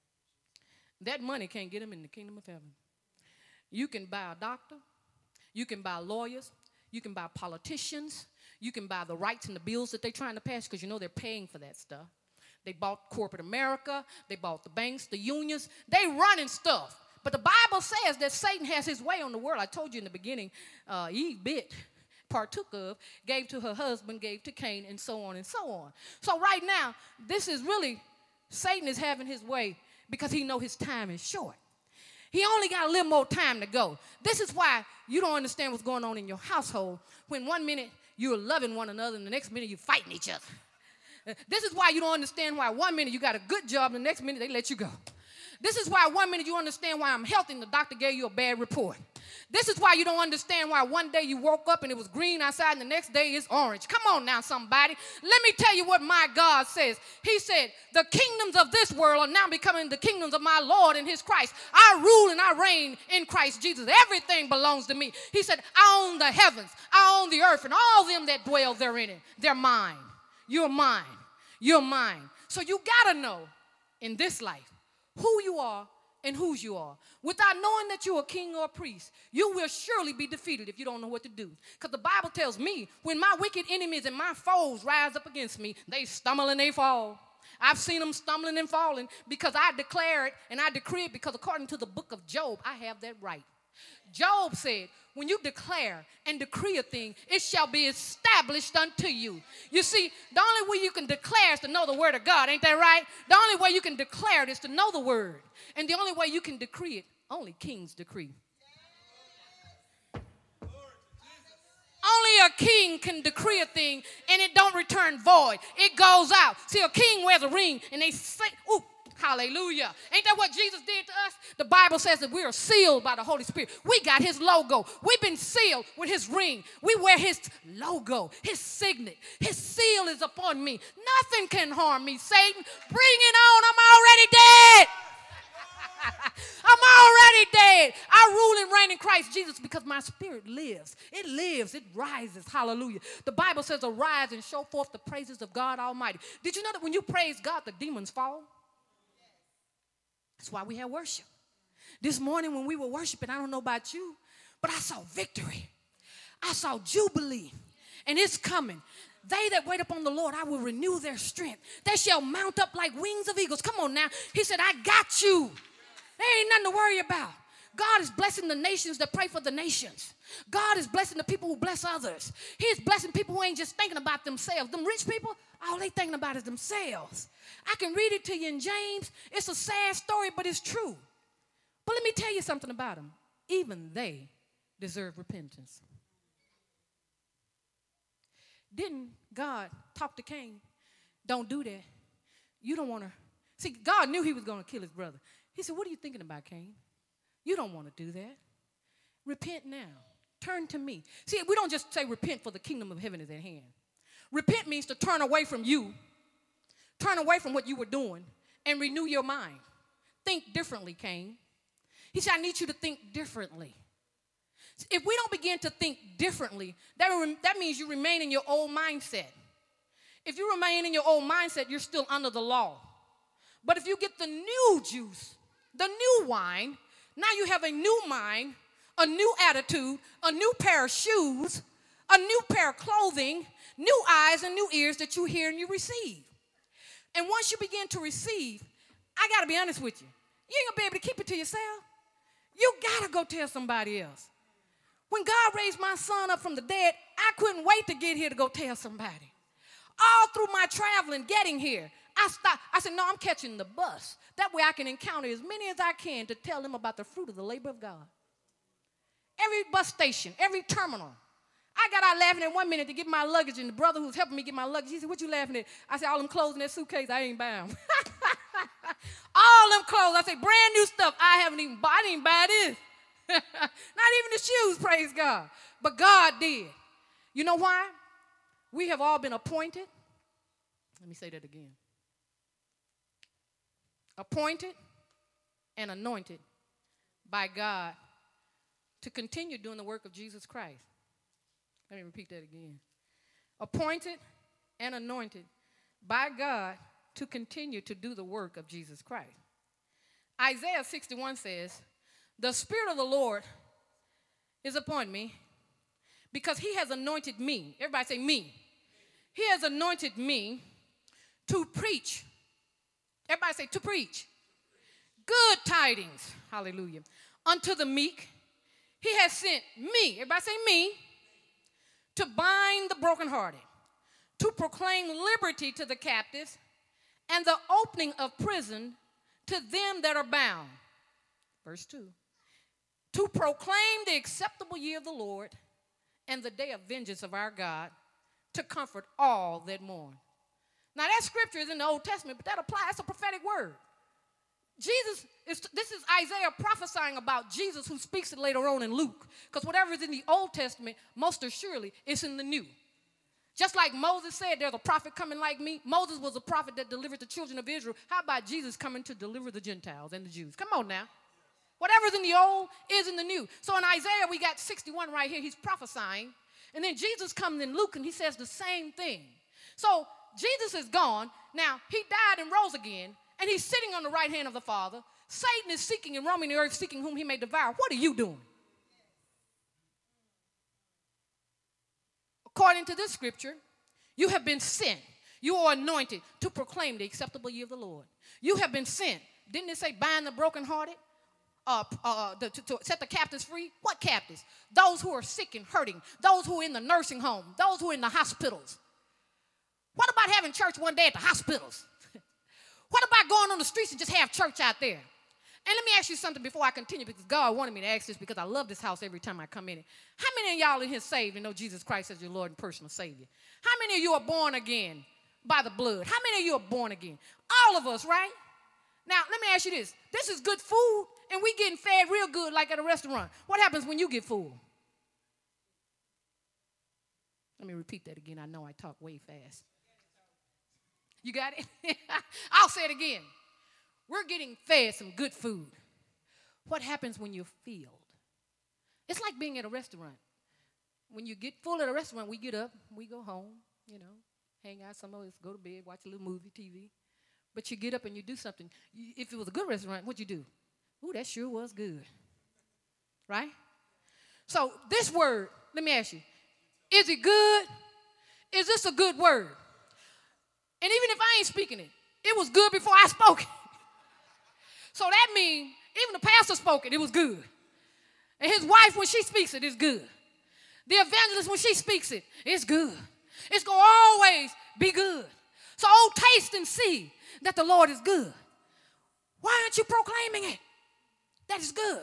That money can't get them in the kingdom of heaven. You can buy a doctor. You can buy lawyers. You can buy politicians. You can buy the rights and the bills that they're trying to pass, because you know they're paying for that stuff. They bought corporate America. They bought the banks, the unions. They running stuff. But the Bible says that Satan has his way on the world. I told you in the beginning, Eve bit. Partook of, gave to her husband, gave to Cain, and so on and so on. So right now, this is really, Satan is having his way because he know his time is short. He only got a little more time to go. This is why you don't understand what's going on in your household when one minute you're loving one another and the next minute you're fighting each other. This is why you don't understand why one minute you got a good job and the next minute they let you go. This is why one minute you understand why I'm healthy and the doctor gave you a bad report. This is why you don't understand why one day you woke up and it was green outside and the next day it's orange. Come on now, somebody. Let me tell you what my God says. He said, the kingdoms of this world are now becoming the kingdoms of my Lord and his Christ. I rule and I reign in Christ Jesus. Everything belongs to me. He said, I own the heavens, I own the earth, and all them that dwell therein. They're mine. You're mine. You're mine. So you got to know in this life who you are and whose you are. Without knowing that you're a king or a priest, you will surely be defeated if you don't know what to do. Because the Bible tells me, when my wicked enemies and my foes rise up against me, they stumble and they fall. I've seen them stumbling and falling because I declare it and I decree it, because according to the book of Job, I have that right. Job said, when you declare and decree a thing, it shall be established unto you. You see, the only way you can declare is to know the word of God. Ain't that right? The only way you can declare it is to know the word. And the only way you can decree it, only kings decree. Only a king can decree a thing and it don't return void. It goes out. See, a king wears a ring and they say, ooh, hallelujah. Ain't that what Jesus did to us? The Bible says that we are sealed by the Holy Spirit. We got his logo. We've been sealed with his ring. We wear his logo, his signet. His seal is upon me. Nothing can harm me, Satan. Bring it on. I'm already dead. I'm already dead. I rule and reign in Christ Jesus because my spirit lives. It lives. It rises. Hallelujah. The Bible says, arise and show forth the praises of God Almighty. Did you know that when you praise God, the demons fall? That's why we have worship. This morning when we were worshiping, I don't know about you, but I saw victory. I saw jubilee. And it's coming. They that wait upon the Lord, I will renew their strength. They shall mount up like wings of eagles. Come on now. He said, I got you. There ain't nothing to worry about. God is blessing the nations that pray for the nations. God is blessing the people who bless others. He is blessing people who ain't just thinking about themselves. Them rich people, all they thinking about is themselves. I can read it to you in James. It's a sad story, but it's true. But let me tell you something about them. Even they deserve repentance. Didn't God talk to Cain? Don't do that. You don't want to. See, God knew he was going to kill his brother. He said, what are you thinking about, Cain? You don't want to do that. Repent now. Turn to me. See, we don't just say repent for the kingdom of heaven is at hand. Repent means to turn away from you, turn away from what you were doing, and renew your mind. Think differently, Cain. He said, I need you to think differently. If we don't begin to think differently, that means you remain in your old mindset. If you remain in your old mindset, you're still under the law. But if you get the new juice, the new wine, now you have a new mind, a new attitude, a new pair of shoes, a new pair of clothing, new eyes and new ears that you hear and you receive. And once you begin to receive, I got to be honest with you. You ain't going to be able to keep it to yourself. You got to go tell somebody else. When God raised my son up from the dead, I couldn't wait to get here to go tell somebody. All through my traveling, getting here, I stopped. I said, no, I'm catching the bus. That way I can encounter as many as I can to tell them about the fruit of the labor of God. Every bus station, every terminal. I got out laughing at 1 minute to get my luggage, and the brother who's helping me get my luggage, he said, what you laughing at? I said, all them clothes in that suitcase, I ain't buying them. All them clothes. I said, brand new stuff. I didn't even buy this. Not even the shoes, praise God. But God did. You know why? We have all been appointed. Let me say that again. Appointed and anointed by God to continue doing the work of Jesus Christ. Let me repeat that again. Appointed and anointed by God to continue to do the work of Jesus Christ. Isaiah 61 says, the Spirit of the Lord is upon me because he has anointed me. Everybody say me. He has anointed me to preach. Everybody say to preach. Good tidings. Hallelujah. Unto the meek. He has sent me. Everybody say me. To bind the brokenhearted. To proclaim liberty to the captives. And the opening of prison to them that are bound. Verse 2. To proclaim the acceptable year of the Lord and the day of vengeance of our God, to comfort all that mourn. Now that scripture is in the Old Testament, but that applies. That's a prophetic word. This is Isaiah prophesying about Jesus, who speaks it later on in Luke. Because whatever is in the Old Testament, most assuredly, it's in the New. Just like Moses said, there's a prophet coming like me. Moses was a prophet that delivered the children of Israel. How about Jesus coming to deliver the Gentiles and the Jews? Come on now. Whatever's in the old is in the new. So in Isaiah, we got 61 right here. He's prophesying. And then Jesus comes in Luke and he says the same thing. So Jesus is gone. Now, he died and rose again. And he's sitting on the right hand of the Father. Satan is seeking and roaming the earth, seeking whom he may devour. What are you doing? According to this scripture, you have been sent. You are anointed to proclaim the acceptable year of the Lord. You have been sent. Didn't it say bind the brokenhearted? to set the captives free. What captives? Those who are sick and hurting, those who are in the nursing home, those who are in the hospitals. What about having church one day at the hospitals? What about going on the streets and just have church out there? And let me ask you something before I continue, because God wanted me to ask this because I love this house every time I come in it. How many of y'all in here saved and know Jesus Christ as your Lord and personal Savior? How many of you are born again by the blood? How many of you are born again? All of us, right? Now, let me ask you this. This is good food, and we getting fed real good like at a restaurant. What happens when you get full? Let me repeat that again. I know I talk way fast. You got it? I'll say it again. We're getting fed some good food. What happens when you're filled? It's like being at a restaurant. When you get full at a restaurant, we get up, we go home, hang out, some of us go to bed, watch a little movie, TV. But you get up and you do something. If it was a good restaurant, what'd you do? Ooh, that sure was good. Right? So this word, let me ask you, is it good? Is this a good word? And even if I ain't speaking it, it was good before I spoke it. So that means even the pastor spoke it, it was good. And his wife, when she speaks it, it's good. The evangelist, when she speaks it, it's good. It's going to always be good. So, oh, taste and see that the Lord is good. Why aren't you proclaiming it? That is good.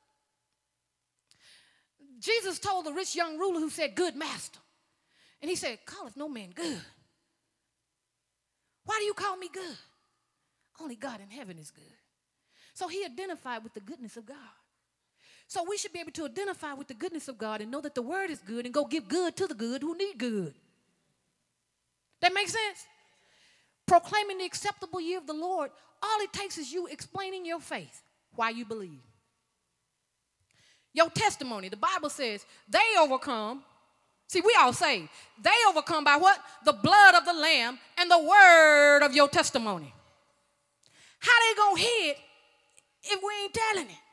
Jesus told the rich young ruler who said, good master. And he said, calleth no man good. Why do you call me good? Only God in heaven is good. So he identified with the goodness of God. So we should be able to identify with the goodness of God and know that the word is good and go give good to the good who need good. That makes sense? Proclaiming the acceptable year of the Lord, all it takes is you explaining your faith, why you believe. Your testimony, the Bible says, they overcome. See, we all say, they overcome by what? The blood of the Lamb and the word of your testimony. How they gonna hit if we ain't telling it?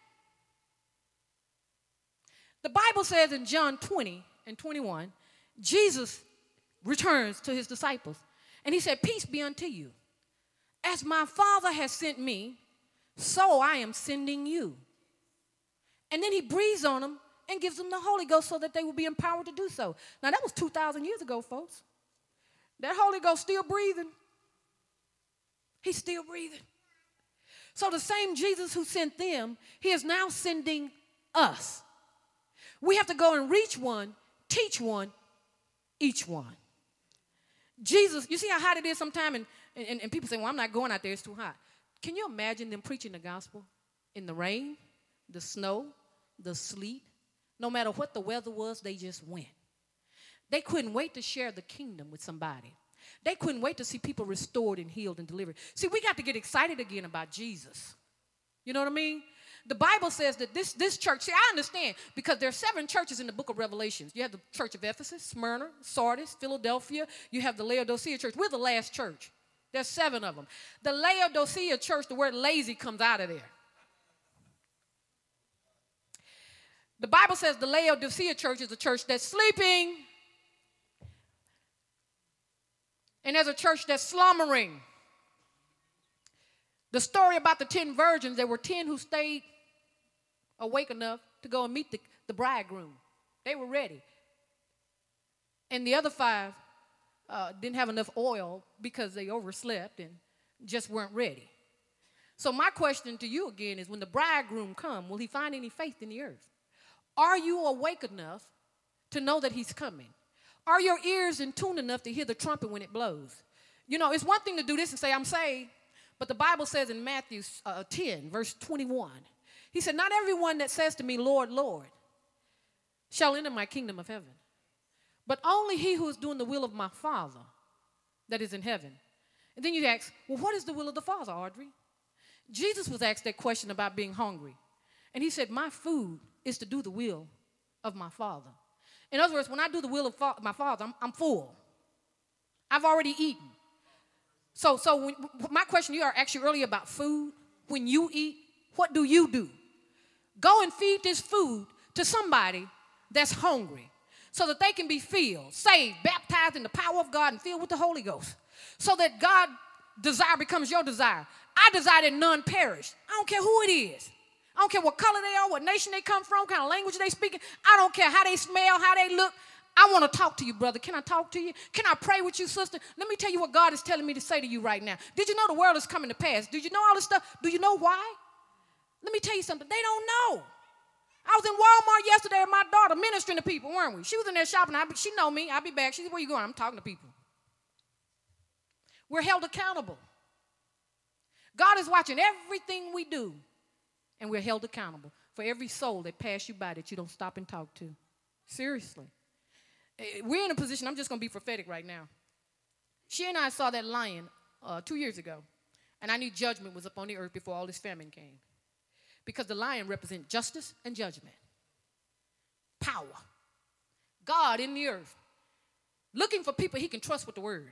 The Bible says in John 20 and 21, Jesus returns to his disciples. And he said, peace be unto you. As my Father has sent me, so I am sending you. And then he breathes on them and gives them the Holy Ghost so that they will be empowered to do so. Now, that was 2,000 years ago, folks. That Holy Ghost still breathing. He's still breathing. So the same Jesus who sent them, he is now sending us. We have to go and reach one, teach one, each one. Jesus, you see how hot it is sometimes, and people say, well, I'm not going out there, it's too hot. Can you imagine them preaching the gospel in the rain, the snow, the sleet? No matter what the weather was, they just went. They couldn't wait to share the kingdom with somebody. They couldn't wait to see people restored and healed and delivered. See, we got to get excited again about Jesus. You know what I mean? The Bible says that this church, see, I understand, because there are 7 churches in the book of Revelations. You have the church of Ephesus, Smyrna, Sardis, Philadelphia. You have the Laodicea church. We're the last church. There's 7 of them. The Laodicea church, the word lazy comes out of there. The Bible says the Laodicea church is a church that's sleeping. And there's a church that's slumbering. The story about the 10 virgins, there were 10 who stayed awake enough to go and meet the bridegroom. They were ready. And the other 5 didn't have enough oil because they overslept and just weren't ready. So my question to you again is, when the bridegroom comes, will he find any faith in the earth? Are you awake enough to know that he's coming? Are your ears in tune enough to hear the trumpet when it blows? You know, it's one thing to do this and say, I'm saved. But the Bible says in Matthew 10, verse 21, he said, not everyone that says to me, Lord, Lord, shall enter my kingdom of heaven, but only he who is doing the will of my Father that is in heaven. And then you ask, well, what is the will of the Father, Audrey? Jesus was asked that question about being hungry. And he said, my food is to do the will of my Father. In other words, when I do the will of my Father, I'm full. I've already eaten. So my question to you, I asked you earlier about food. When you eat, what do you do? Go and feed this food to somebody that's hungry so that they can be filled, saved, baptized in the power of God, and filled with the Holy Ghost, so that God's desire becomes your desire. I desire that none perish. I don't care who it is. I don't care what color they are, what nation they come from, what kind of language they speak. I don't care how they smell, how they look. I want to talk to you, brother. Can I talk to you? Can I pray with you, sister? Let me tell you what God is telling me to say to you right now. Did you know the world is coming to pass? Did you know all this stuff? Do you know why? Let me tell you something. They don't know. I was in Walmart yesterday with my daughter ministering to people, weren't we? She was in there shopping. She know me. I'll be back. She said, where you going? I'm talking to people. We're held accountable. God is watching everything we do, and we're held accountable for every soul that passed you by that you don't stop and talk to. Seriously. We're in a position, I'm just going to be prophetic right now. She and I saw that lion 2 years ago, and I knew judgment was upon the earth before all this famine came. Because the lion represents justice and judgment. Power. God in the earth, looking for people he can trust with the word.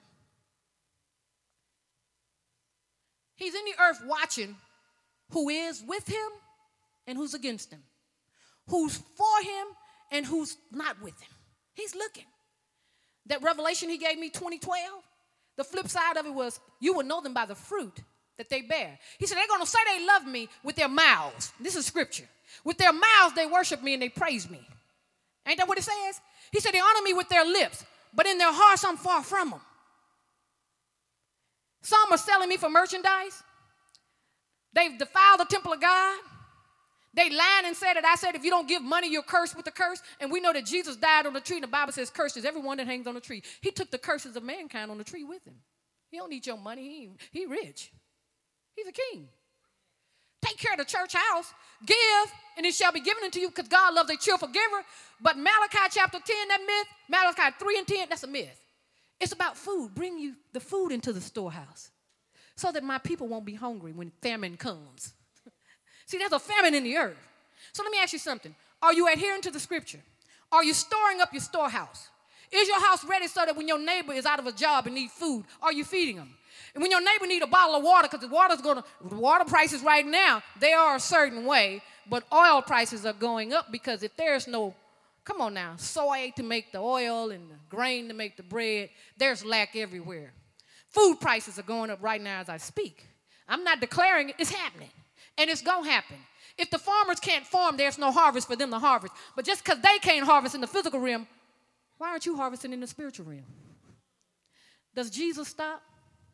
He's in the earth watching who is with him and who's against him, who's for him and who's not with him. He's looking. That revelation he gave me 2012, the flip side of it was, you will know them by the fruit that they bear. He said, they're going to say they love me with their mouths. This is scripture. With their mouths, they worship me and they praise me. Ain't that what it says? He said, they honor me with their lips, but in their hearts, I'm far from them. Some are selling me for merchandise. They've defiled the temple of God. They lied and said that I said, if you don't give money, you're cursed with the curse. And we know that Jesus died on the tree, and the Bible says, cursed is everyone that hangs on the tree. He took the curses of mankind on the tree with him. He don't need your money. He rich. He's a king. Take care of the church house. Give, and it shall be given unto you, because God loves a cheerful giver. But Malachi chapter 10, that myth, Malachi 3 and 10, that's a myth. It's about food. Bring you the food into the storehouse so that my people won't be hungry when famine comes. See, there's a famine in the earth. So let me ask you something. Are you adhering to the scripture? Are you storing up your storehouse? Is your house ready so that when your neighbor is out of a job and needs food, are you feeding them? And when your neighbor needs a bottle of water, because the water prices right now, they are a certain way, but oil prices are going up because if there's no, come on now, soy to make the oil and the grain to make the bread, there's lack everywhere. Food prices are going up right now as I speak. I'm not declaring it, it's happening. And it's going to happen. If the farmers can't farm, there's no harvest for them to harvest. But just because they can't harvest in the physical realm, why aren't you harvesting in the spiritual realm? Does Jesus stop?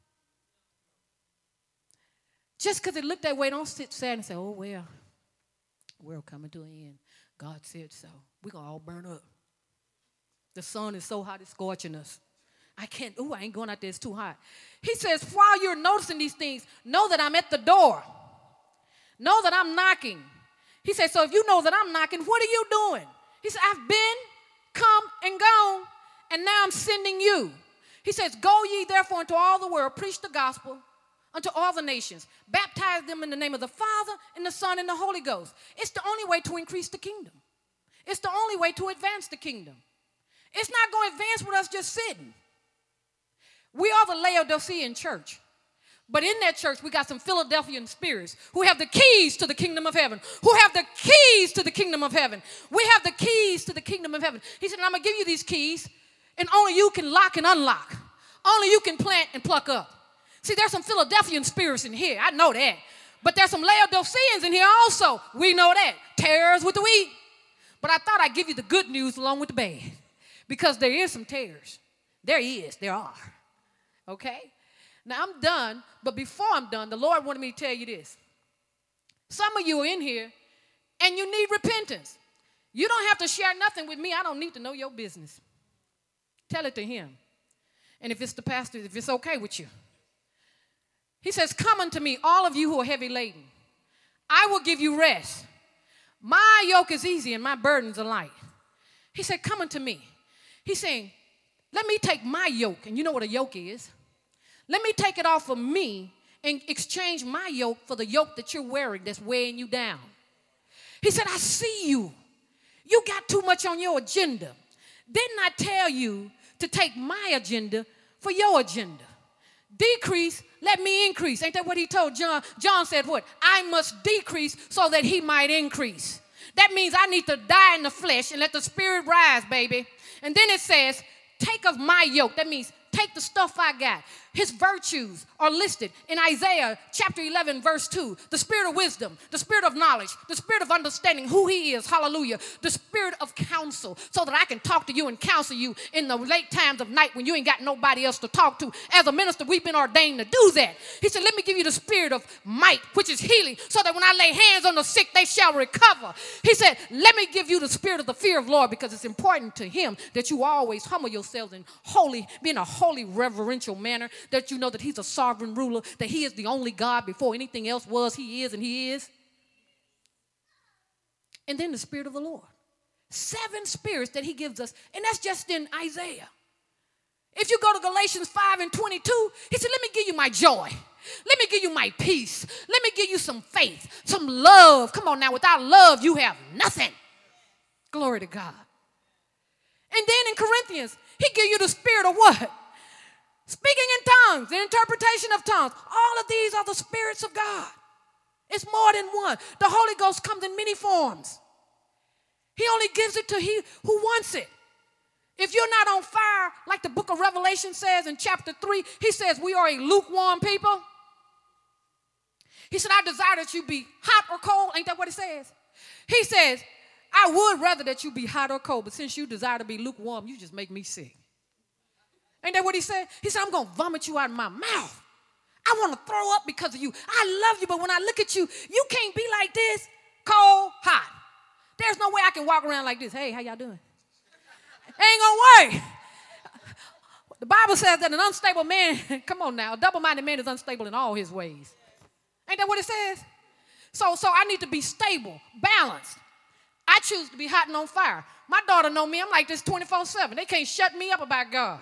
Just because it looked that way, don't sit sad and say, oh, well, we're coming to an end. God said so. We're going to all burn up. The sun is so hot, it's scorching us. I ain't going out there, it's too hot. He says, while you're noticing these things, know that I'm at the door. Know that I'm knocking. He said, so if you know that I'm knocking, what are you doing? He said, I've been, come, and gone, and now I'm sending you. He says, go ye therefore into all the world, preach the gospel unto all the nations. Baptize them in the name of the Father, and the Son, and the Holy Ghost. It's the only way to increase the kingdom. It's the only way to advance the kingdom. It's not going to advance with us just sitting. We are the Laodicean church. But in that church, we got some Philadelphian spirits who have the keys to the kingdom of heaven. Who have the keys to the kingdom of heaven. We have the keys to the kingdom of heaven. He said, I'm going to give you these keys, and only you can lock and unlock. Only you can plant and pluck up. See, there's some Philadelphian spirits in here. I know that. But there's some Laodiceans in here also. We know that. Tares with the wheat. But I thought I'd give you the good news along with the bad. Because there is some tares. There are. Okay? Now, I'm done, but before I'm done, the Lord wanted me to tell you this. Some of you are in here, and you need repentance. You don't have to share nothing with me. I don't need to know your business. Tell it to him. And if it's the pastor, if it's okay with you. He says, come unto me, all of you who are heavy laden. I will give you rest. My yoke is easy, and my burdens are light. He said, come unto me. He's saying, let me take my yoke, and you know what a yoke is. Let me take it off of me and exchange my yoke for the yoke that you're wearing that's weighing you down. He said, I see you. You got too much on your agenda. Didn't I tell you to take my agenda for your agenda? Decrease, let me increase. Ain't that what he told John? John said what? I must decrease so that he might increase. That means I need to die in the flesh and let the spirit rise, baby. And then it says, take of my yoke. That means take the stuff I got. his virtues are listed in Isaiah chapter 11, verse 2. The spirit of wisdom, the spirit of knowledge, the spirit of understanding who he is, hallelujah, the spirit of counsel, so that I can talk to you and counsel you in the late times of night when you ain't got nobody else to talk to. As a minister, we've been ordained to do that. He said, let me give you the spirit of might, which is healing, so that when I lay hands on the sick, they shall recover. He said, let me give you the spirit of the fear of Lord, because it's important to him that you always humble yourselves in holy, be in a holy, reverential manner, that you know that he's a sovereign ruler, that he is the only God before anything else was, he is, and he is. And then the spirit of the Lord. 7 spirits that he gives us, and that's just in Isaiah. If you go to Galatians 5 and 22, he said, let me give you my joy. Let me give you my peace. Let me give you some faith, some love. Come on now, without love, you have nothing. Glory to God. And then in Corinthians, he gives you the spirit of what? Speaking in tongues, the interpretation of tongues. All of these are the spirits of God. It's more than one. The Holy Ghost comes in many forms. He only gives it to he who wants it. If you're not on fire, like the book of Revelation says in chapter 3, he says we are a lukewarm people. He said, I desire that you be hot or cold. Ain't that what it says? He says, I would rather that you be hot or cold, but since you desire to be lukewarm, you just make me sick. Ain't that what he said? He said, I'm going to vomit you out of my mouth. I want to throw up because of you. I love you, but when I look at you, you can't be like this, cold, hot. There's no way I can walk around like this. Hey, how y'all doing? Ain't gonna work. The Bible says that an unstable man, come on now, a double-minded man is unstable in all his ways. Ain't that what it says? So I need to be stable, balanced. I choose to be hot and on fire. My daughter know me. I'm like this 24/7. They can't shut me up about God.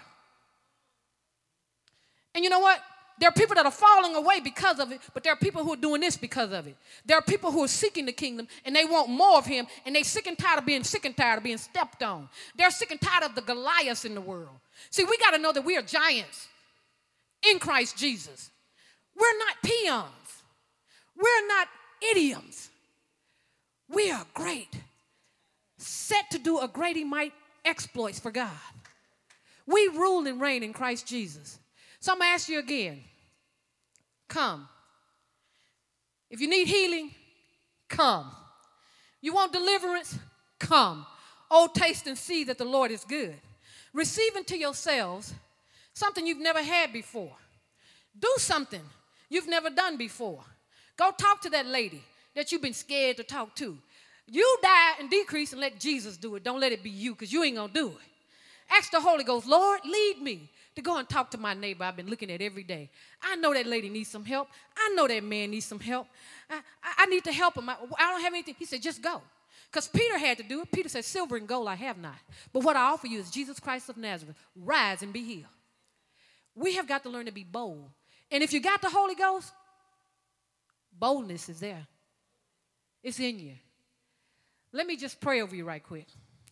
And you know what? There are people that are falling away because of it, but there are people who are doing this because of it. There are people who are seeking the kingdom, and they want more of him, and they're sick and tired of being stepped on. They're sick and tired of the Goliaths in the world. See, we got to know that we are giants in Christ Jesus. We're not peons. We're not idioms. We are great, set to do a great might exploits for God. We rule and reign in Christ Jesus. So I'm going to ask you again, come. If you need healing, come. You want deliverance, come. Oh, taste and see that the Lord is good. Receive into yourselves something you've never had before. Do something you've never done before. Go talk to that lady that you've been scared to talk to. You die and decrease and let Jesus do it. Don't let it be you, because you ain't going to do it. Ask the Holy Ghost, Lord, lead me to go and talk to my neighbor I've been looking at every day. I know that lady needs some help. I know that man needs some help. I need to help him. I don't have anything. He said, just go. Because Peter had to do it. Peter said, silver and gold I have not. But what I offer you is Jesus Christ of Nazareth. Rise and be healed. We have got to learn to be bold. And if you got the Holy Ghost, boldness is there. It's in you. Let me just pray over you right quick.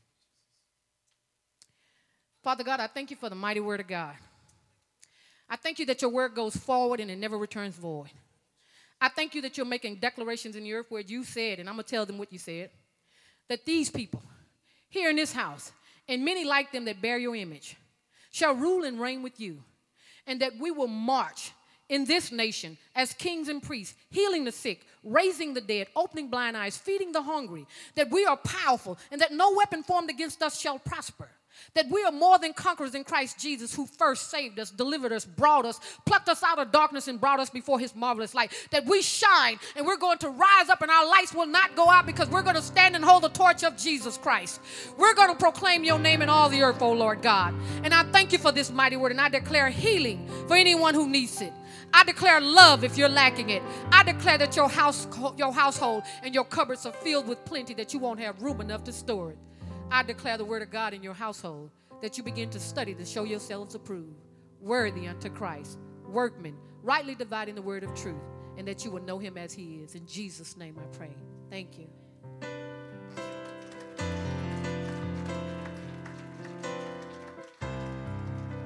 Father God, I thank you for the mighty word of God. I thank you that your word goes forward and it never returns void. I thank you that you're making declarations in the earth where you said, and I'm going to tell them what you said, that these people here in this house, and many like them that bear your image, shall rule and reign with you, and that we will march in this nation as kings and priests, healing the sick, raising the dead, opening blind eyes, feeding the hungry, that we are powerful, and that no weapon formed against us shall prosper. That we are more than conquerors in Christ Jesus, who first saved us, delivered us, brought us, plucked us out of darkness and brought us before his marvelous light. That we shine and we're going to rise up and our lights will not go out, because we're going to stand and hold the torch of Jesus Christ. We're going to proclaim your name in all the earth, O Lord God. And I thank you for this mighty word, and I declare healing for anyone who needs it. I declare love if you're lacking it. I declare that your household and your cupboards are filled with plenty, that you won't have room enough to store it. I declare the word of God in your household, that you begin to study to show yourselves approved, worthy unto Christ, workmen, rightly dividing the word of truth, and that you will know him as he is. In Jesus' name I pray. Thank you.